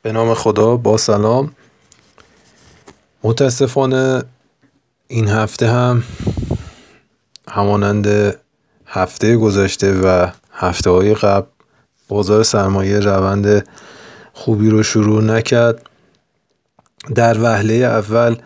به نام خدا، با سلام. متاسفانه این هفته هم همانند هفته گذشته و هفته های قبل بازار سرمایه روند خوبی رو شروع نکرد. در وهله اول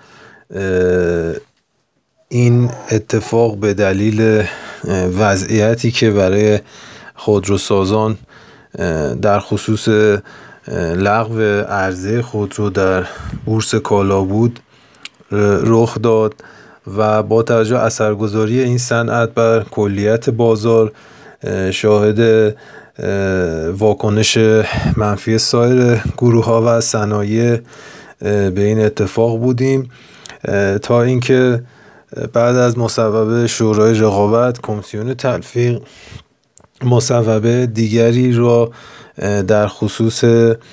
این اتفاق به دلیل وضعیتی که برای خودروسازان در خصوص لغو عرضه خودرو در بورس کالا بود رخ داد و با توجه اثرگذاری این صنعت بر کلیت بازار شاهد واکنش منفی سایر گروه ها و صنایع به این اتفاق بودیم تا اینکه بعد از مصوبه شورای رقابت کمیسیون تلفیق مصوبه دیگری را در خصوص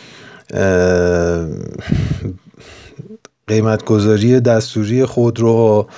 قیمتگذاری دستوری خودروها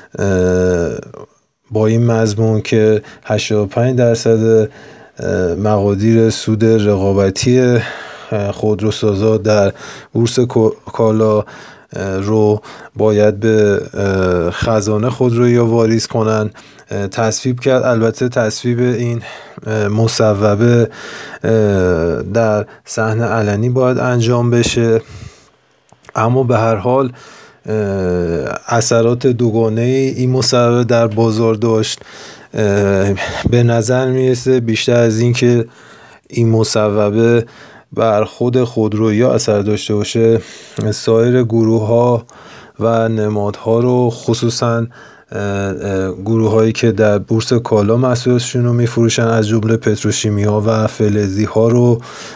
با این مضمون که 85% مقادیر سود رقابتی خودروسازا در بورس کالا رو باید به خزانه خودرویی واریز کنن تصویب کرد. البته تصویب این مصوبه در صحن علنی باید انجام بشه، اما به هر حال اثرات دوگانه این مصوبه در بازار داشت. به نظر میرسه بیشتر از این که این مصوبه بر خود خودرویی اثر داشته باشه، سایر گروه ها و نمادها رو، خصوصا گروه هایی که در بورس کالا محصولاتشون رو میفروشن از جمله پتروشیمی ها و فلزی ها رو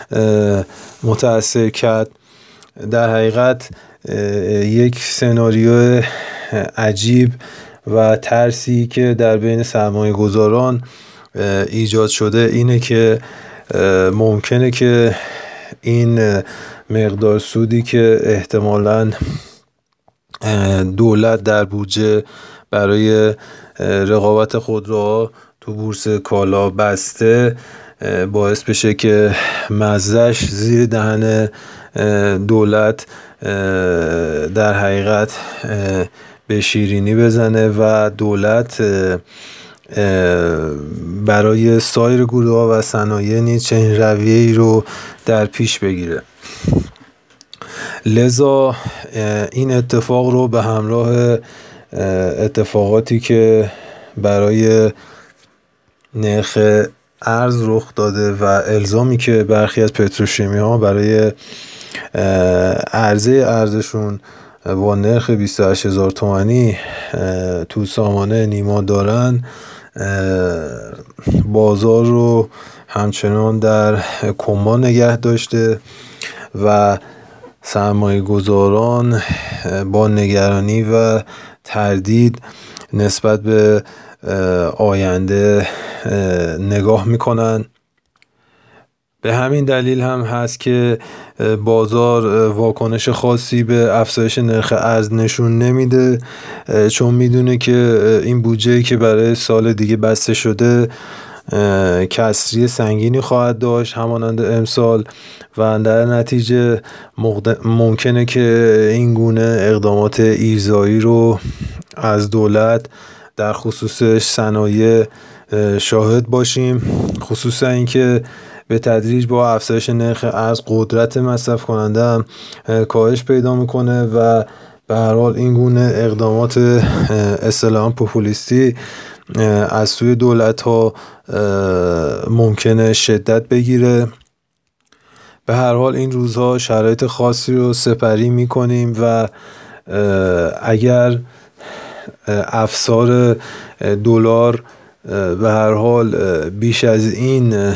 متأثر کرد. در حقیقت یک سناریو عجیب و ترسی که در بین سرمایه گذاران ایجاد شده اینه که ممکنه که این مقدار سودی که احتمالاً دولت در بودجه برای رقابت خودروها تو بورس کالا بسته باعث بشه که مزه‌اش زیر دهن دولت در حقیقت به شیرینی بزنه و دولت برای سایر گروه‌ها و صنایع نیز چنین رویه‌ای رو در پیش بگیره. لذا این اتفاق رو به همراه اتفاقاتی که برای نرخ ارز رخ داده و الزامی که برخی از پتروشیمی ها برای عرضه ارزشون با نرخ 28,000 تومانی تو سامانه نیما دارن، بازار رو همچنان در کما نگه داشته و سرمایه گذاران با نگرانی و تردید نسبت به آینده نگاه میکنن. به همین دلیل هم هست که بازار واکنش خاصی به افزایش نرخ ارز نشون نمیده، چون میدونه که این بودجه‌ای که برای سال دیگه بسته شده کسری سنگینی خواهد داشت همانند امسال و در نتیجه ممکنه که این گونه اقدامات ایذایی رو از دولت در خصوص صنایع شاهد باشیم، خصوصا اینکه به تدریج با افزایش نرخ ارز قدرت مصرف کننده هم کاهش پیدا میکنه و به هر حال این گونه اقدامات اصطلاحاً پوپولیستی از سوی دولت ها ممکنه شدت بگیره. به هر حال این روزها شرایط خاصی رو سپری میکنیم و اگر افسار دلار به هر حال بیش از این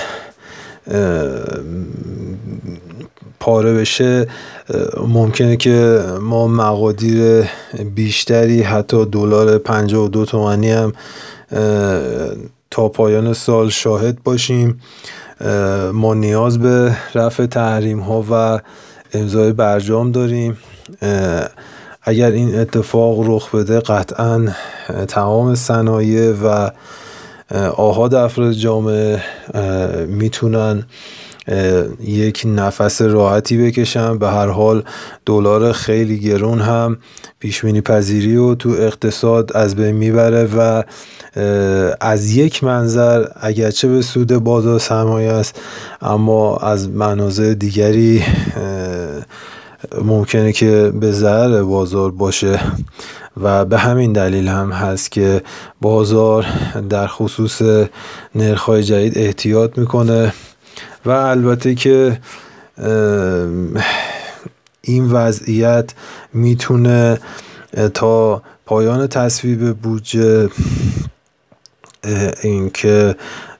پاره بشه، ممکنه که ما مقادیر بیشتری حتی دلار 52 تومانی هم تا پایان سال شاهد باشیم. ما نیاز به رفع تحریم ها و امضای برجام داریم. اگر این اتفاق رخ بده قطعاً تمام صنایع و آحاد افراد جامعه میتونن یک نفس راحتی بکشن. به هر حال دلار خیلی گرون هم پیشبینی پذیری رو تو اقتصاد از بین میبره و از یک منظر اگرچه به سود بازار سرمایه است، اما از مناظر دیگری ممکنه که به ضرر بازار باشه و به همین دلیل هم هست که بازار در خصوص نرخ‌های جدید احتیاط میکنه و البته که این وضعیت میتونه تا پایان تصویب بودجه این که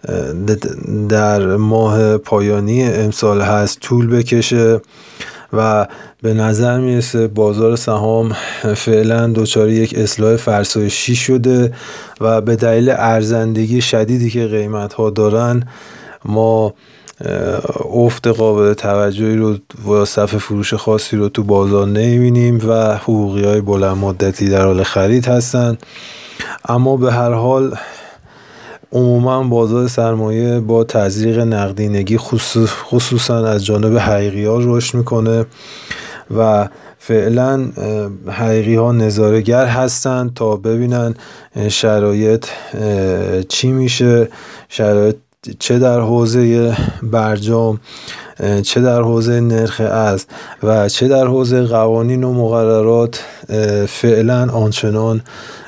در ماه پایانی امسال هست طول بکشه و به نظر میرسه بازار سهام فعلا دچار یک اصلاح فرسایشی شده و به دلیل ارزندگی شدیدی که قیمت ها دارن ما افت قابل توجهی رو و صف فروش خاصی رو تو بازار نمیبینیم و حقوقی های بلند مدتی در حال خرید هستن. اما به هر حال عموما بازار سرمایه با تزریق نقدینگی خصوصا از جانب حقیقی ها رشد میکنه و فعلا حقیقی ها نظاره‌گر هستن تا ببینن شرایط چی میشه، شرایط چه در حوزه برجام، چه در حوزه نرخ ارز و چه در حوزه قوانین و مقررات فعلا آنچنان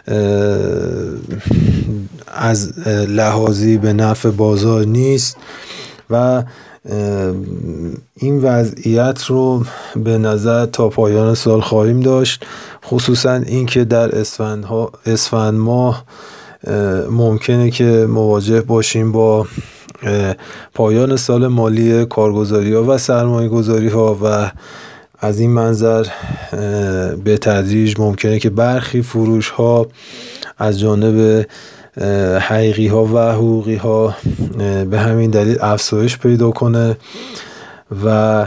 از لحاظی به نفع بازار نیست و این وضعیت رو به نظر تا پایان سال خواهیم داشت، خصوصا اینکه در اسفند ماه ممکنه که مواجه باشیم با پایان سال مالی کارگزاری ها و سرمایه گذاری ها و از این منظر به تدریج ممکنه که برخی فروش ها از جانب حقیقی ها و حقوقی ها به همین دلیل افزایش پیدا کنه و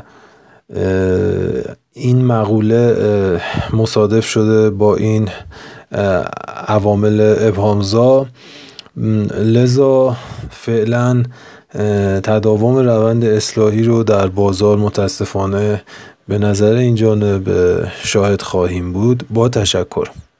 این مقوله مصادف شده با این عوامل ابهامزا. لذا فعلا تداوم روند اصلاحی رو در بازار متاسفانه به نظر این جانب شاهد خواهیم بود. با تشکر.